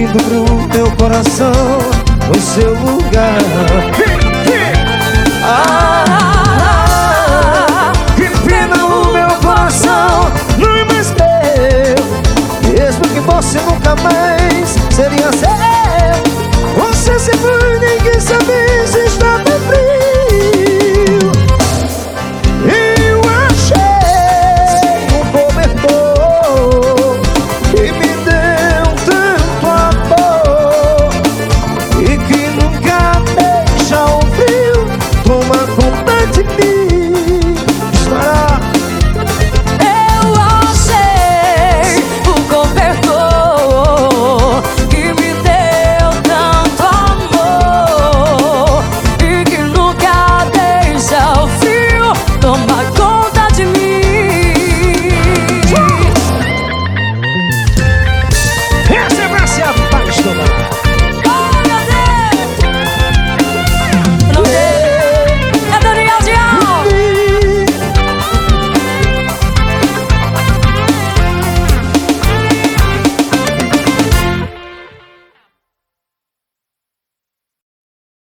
muito pro meu coração o seu lugar. Que pena, o meu coração não é mais meu. Mesmo que você nunca mais seria seu, você se foi, ninguém sabia.